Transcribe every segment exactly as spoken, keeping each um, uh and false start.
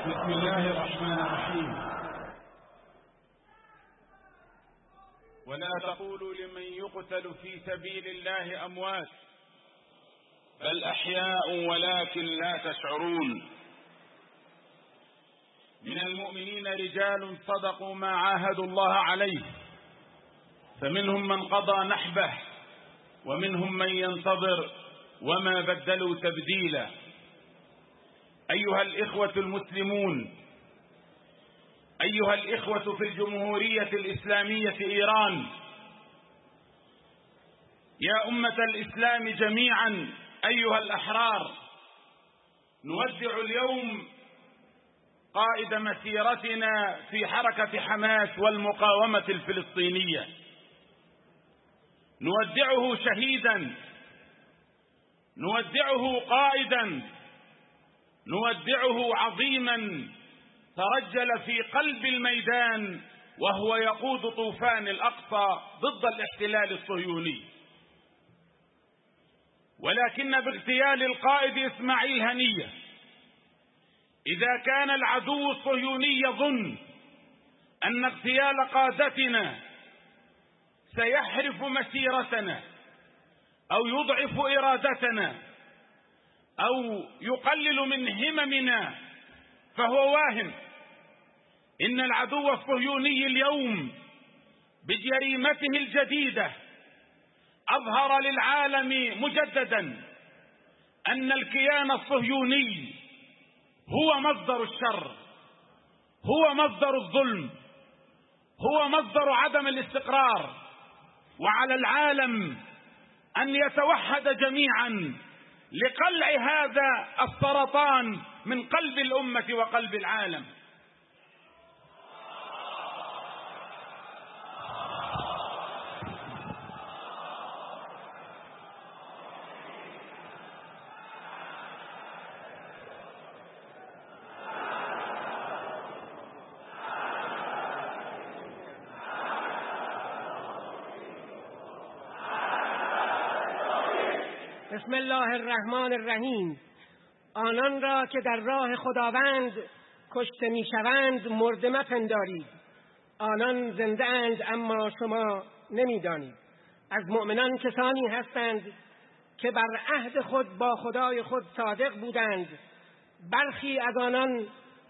بسم الله الرحمن الرحيم. ولا تقولوا لمن يقتل في سبيل الله أموات بل أحياء ولكن لا تشعرون. من المؤمنين رجال صدقوا ما عاهدوا الله عليه فمنهم من قضى نحبه ومنهم من ينتظر وما بدلوا تبديلا. أيها الإخوة المسلمون، أيها الإخوة في الجمهورية الإسلامية إيران، يا أمة الإسلام جميعا أيها الأحرار، نودع اليوم قائد مسيرتنا في حركة حماس والمقاومة الفلسطينية، نودعه شهيدا، نودعه قائدا، نودعه عظيما ترجل في قلب الميدان وهو يقود طوفان الأقصى ضد الاحتلال الصهيوني. ولكن باغتيال القائد إسماعيل هنية، إذا كان العدو الصهيوني يظن أن اغتيال قادتنا سيحرف مسيرتنا أو يضعف إرادتنا أو يقلل من هممنا فهو واهم. إن العدو الصهيوني اليوم بجريمته الجديدة أظهر للعالم مجددا أن الكيان الصهيوني هو مصدر الشر، هو مصدر الظلم، هو مصدر عدم الاستقرار، وعلى العالم أن يتوحد جميعا لقلع هذا السرطان من قلب الأمة وقلب العالم. بسم الله الرحمن الرحیم. آنان را که در راه خداوند کشته میشوند مرده مپندارید، آنان زنده اند اما شما نمیدانید. از مؤمنان کسانی هستند که بر عهد خود با خدای خود صادق بودند، برخی از آنان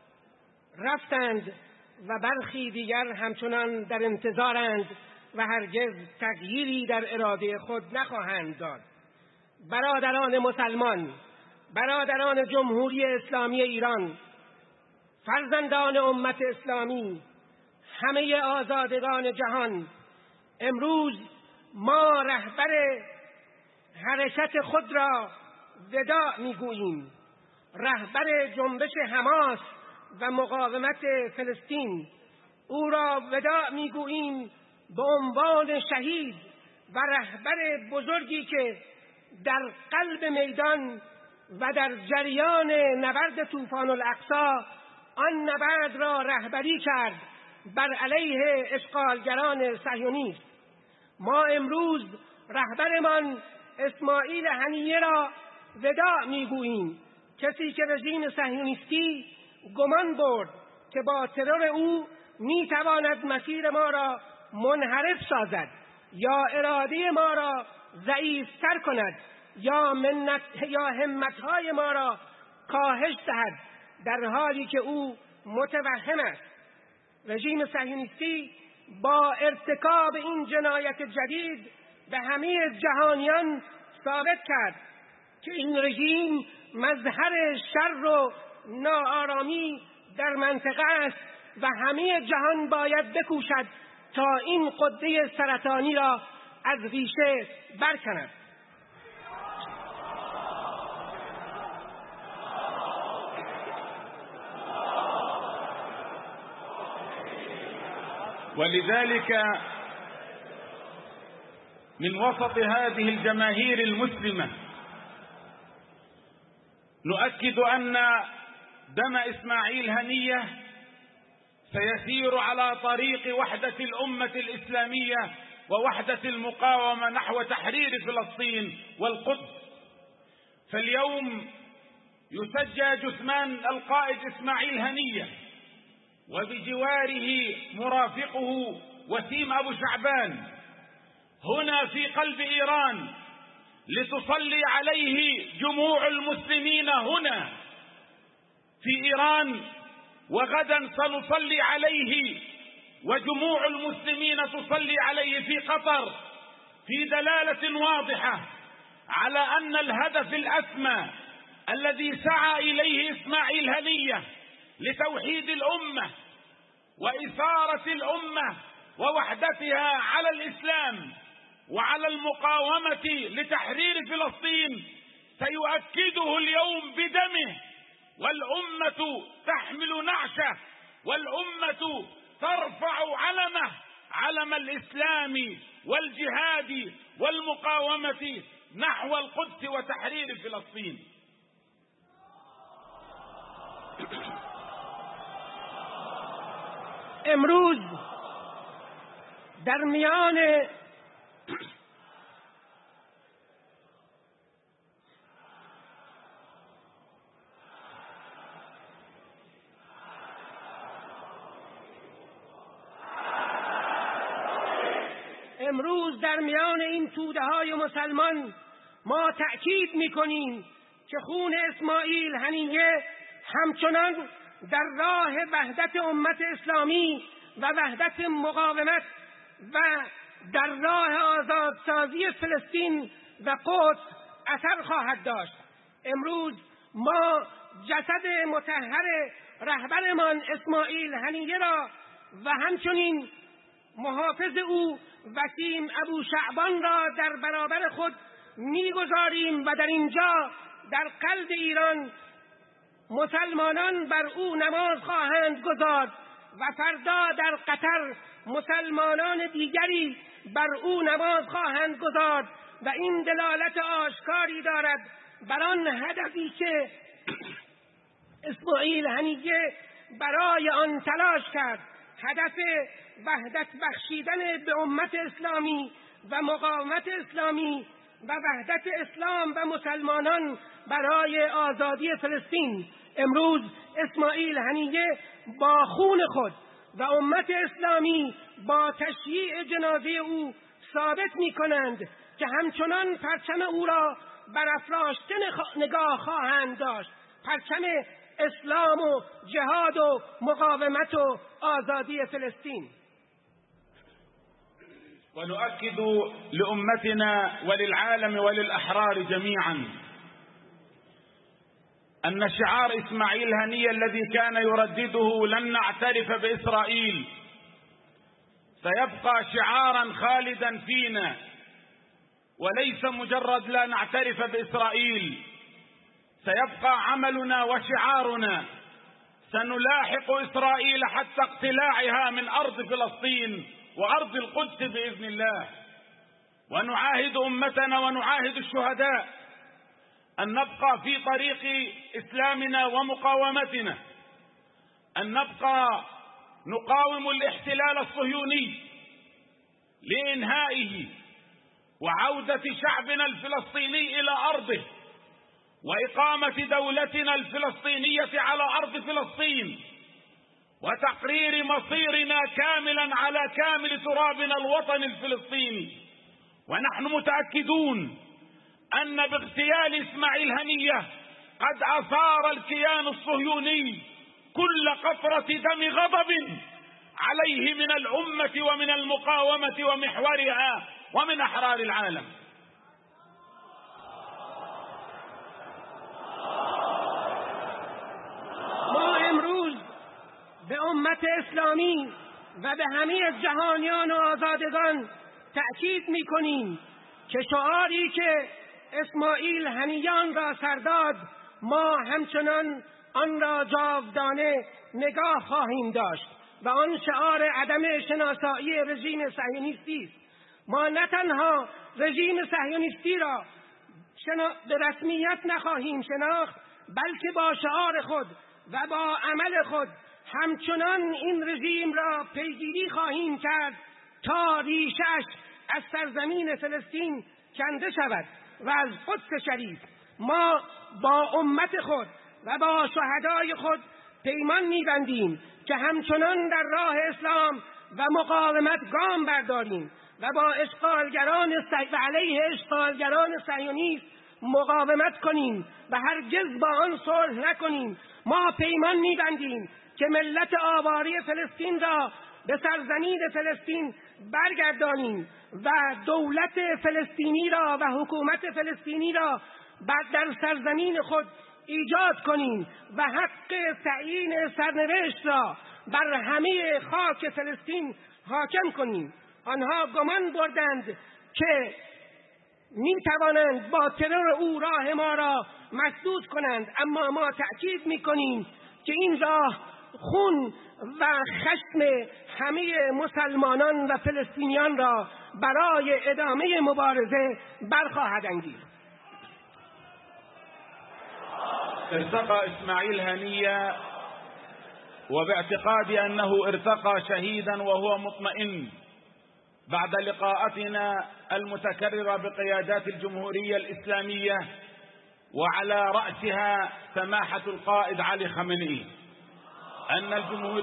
رفتند و برخی دیگر همچنان در انتظارند و هرگز تغییری در اراده خود نخواهند داد. برادران مسلمان، برادران جمهوری اسلامی ایران، فرزندان امت اسلامی، همه آزادگان جهان، امروز ما رهبر حرکت خود را وداع میگوییم. رهبر جنبش حماس و مقاومت فلسطین، او را وداع میگوییم به عنوان شهید و رهبر بزرگی که در قلب میدان و در جریان نبرد طوفان الاقصی آن نبرد را رهبری کرد بر علیه اشغالگران صهیونیست. ما امروز رهبرمان اسماعیل هنیه را وداع میگوییم، کسی که رژیم صهیونیستی گمان برد که با ترور او میتواند مسیر ما را منحرف سازد یا اراده ما را ضعیفتر کند یا منت یا همتهای ما را کاهش دهد، در حالی که او متوهم است. رژیم صهیونیستی با ارتکاب این جنایت جدید به همه جهانیان ثابت کرد که این رژیم مظهر شر و ناآرامی در منطقه است و همه جهان باید بکوشد تا این غده سرطانی را از ریشه برکند. ولذلك من وسط هذه الجماهير المسلمة نؤكد أن دم إسماعيل هنية سيسير على طريق وحدة الأمة الإسلامية ووحدة المقاومة نحو تحرير فلسطين والقدس. فاليوم يسجى جثمان القائد إسماعيل هنية، وبجواره مرافقه وسيم أبو شعبان هنا في قلب إيران لتصلي عليه جموع المسلمين هنا في إيران، وغدا سنصلي عليه وجموع المسلمين تصلي عليه في قطر، في دلالة واضحة على أن الهدف الأسمى الذي سعى إليه إسماعيل هنية لتوحيد الأمة وإثارة الأمة ووحدتها على الإسلام وعلى المقاومة لتحرير فلسطين سيؤكده اليوم بدمه، والأمة تحمل نعشه، والأمة ترفع علمه، علم الإسلام والجهاد والمقاومة نحو القدس وتحرير فلسطين. امروز در میان امروز در میان این توده های مسلمان ما تأکید میکنیم که خون اسماعیل هنیه همچنان در راه وحدت امت اسلامی و وحدت مقاومت و در راه آزادسازی فلسطین و قدس اثر خواهد داشت. امروز ما جسد مطهر رهبرمان اسماعیل هنیه را و همچنین محافظ او وسیم ابو شعبان را در برابر خود میگذاریم و در اینجا در قلب ایران مسلمانان بر او نماز خواهند گزارد و فردا در قطر مسلمانان دیگری بر او نماز خواهند گزارد و این دلالت آشکاری دارد بر آن هدفی که اسماعیل هنیه برای آن تلاش کرد، هدف وحدت بخشیدن به امت اسلامی و مقاومت اسلامی و وحدت اسلام و مسلمانان برای آزادی فلسطین. امروز اسماعیل هنیه با خون خود و امت اسلامی با تشییع جنازه او ثابت می کنند که همچنان پرچم او را برافراشته نگاه خواهند داشت، پرچم اسلام و جهاد و مقاومت و آزادی فلسطین. ونؤكد لأمتنا وللعالم وللأحرار جميعا أن شعار إسماعيل هنية الذي كان يردده لن نعترف بإسرائيل سيبقى شعارا خالدا فينا، وليس مجرد لا نعترف بإسرائيل، سيبقى عملنا وشعارنا. سنلاحق إسرائيل حتى اقتلاعها من أرض فلسطين وأرض القدس بإذن الله، ونعاهد أمتنا ونعاهد الشهداء أن نبقى في طريق إسلامنا ومقاومتنا، أن نبقى نقاوم الاحتلال الصهيوني لإنهائه وعودة شعبنا الفلسطيني إلى أرضه وإقامة دولتنا الفلسطينية على أرض فلسطين وتقرير مصيرنا كاملا على كامل ترابنا الوطن الفلسطيني. ونحن متأكدون أن باغتيال إسماعيل هنية قد أثار الكيان الصهيوني كل قطرة دم غضب عليه من الأمة ومن المقاومة ومحورها ومن أحرار العالم. ما امروز به امت اسلامی و به همه جهانیان و آزادگان تأکید می کنیم که شعاری که اسماعیل هنیان را سرداد ما همچنان آن را جاودانه نگاه خواهیم داشت و آن شعار عدم شناسایی رژیم صهیونیستی است. ما نه تنها رژیم صهیونیستی را شنا... به رسمیت نخواهیم شناخت، بلکه با شعار خود و با عمل خود همچنان این رژیم را پیگیری خواهیم کرد تا ریشش از سرزمین فلسطین کنده شود و از قدس شریف ما با امت خود و با شهدای خود پیمان می‌بندیم که همچنان در راه اسلام و مقاومت گام برداریم و با اشغالگران و علیه اشغالگران صهیونیست مقاومت کنیم و هرگز با آن صلح نکنیم. ما پیمان می‌بندیم که ملت آواره فلسطین را به سرزمین فلسطین برگردانیم و دولت فلسطینی را و حکومت فلسطینی را بعد در سرزمین خود ایجاد کنیم و حق تعیین سرنوشت را بر همه خاک فلسطین حاکم کنیم. آنها گمان بردند که می توانند با ترور او راه ما را مسدود کنند، اما ما تأکید می کنیم که این راه خون و خشم همه مسلمانان و فلسطینیان را برای ادامه مبارزه برخواهد انگیخت. ارتقى إسماعيل هنية وباعتقادي أنه ارتقى شهيدا وهو مطمئن بعد لقاءاتنا المتكررة بقيادات الجمهورية الإسلامية وعلى رأسها سماحة القائد علي خامنئي أن الجمهور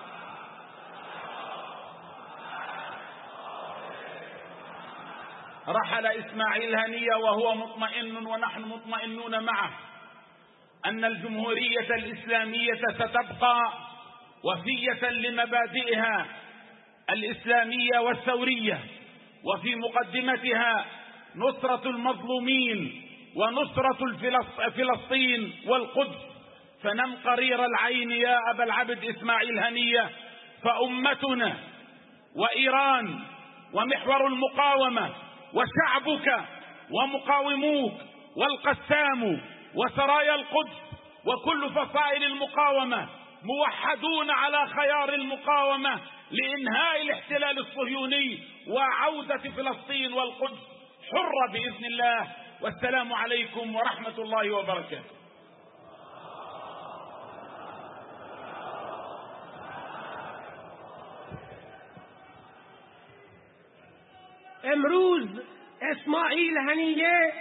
رحل إسماعيل هنية وهو مطمئن ونحن مطمئنون معه أن الجمهورية الإسلامية ستبقى وفية لمبادئها الإسلامية والثورية، وفي مقدمتها نصرة المظلومين ونصرة فلسطين والقدس. فنم قرير العين يا أبا العبد إسماعيل هنية، فأمتنا وإيران ومحور المقاومة وشعبك ومقاوموك والقسام وسرايا القدس وكل فصائل المقاومة موحدون على خيار المقاومة لإنهاء الاحتلال الصهيوني وعودة فلسطين والقدس حرة بإذن الله. والسلام عليكم ورحمة الله وبركاته. امروز اسماعیل هنیه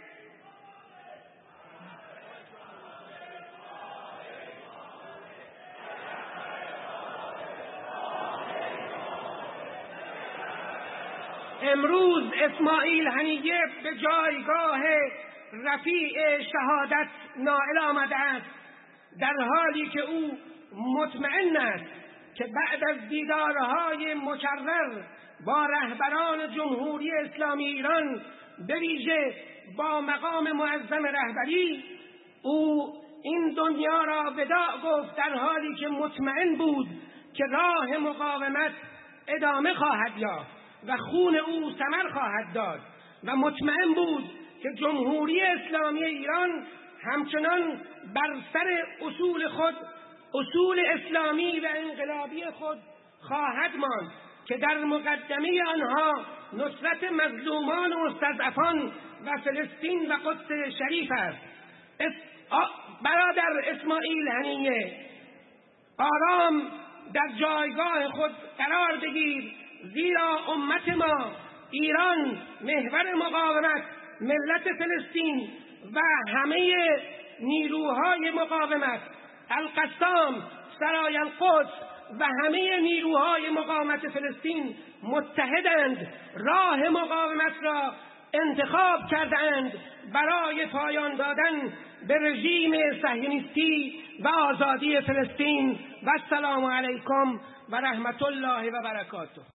امروز اسماعیل هنیه به جایگاه رفیع شهادت نائل آمده است، در حالی که او مطمئن است که بعد از دیدارهای مکرر با رهبران جمهوری اسلامی ایران به ویژه با مقام معظم رهبری او این دنیا را وداع گفت، در حالی که مطمئن بود که راه مقاومت ادامه خواهد یافت و خون او ثمر خواهد داد و مطمئن بود که جمهوری اسلامی ایران همچنان بر سر اصول خود، اصول اسلامی و انقلابی خود خواهد ماند که در مقدمه آنها نصرت مظلومان و مستضعفان و فلسطین و قدس شریف است. برادر اسماعیل هنیه، آرام در جایگاه خود قرار بگیر، زیرا امت ما ایران محور مقاومت، ملت فلسطین و همه نیروهای مقاومت، القسام، سرای القدس و همه نیروهای مقاومت فلسطین متحدند، راه مقاومت را انتخاب کردند برای پایان دادن به رژیم صهیونیستی و آزادی فلسطین. و السلام علیکم و رحمت الله و برکاته.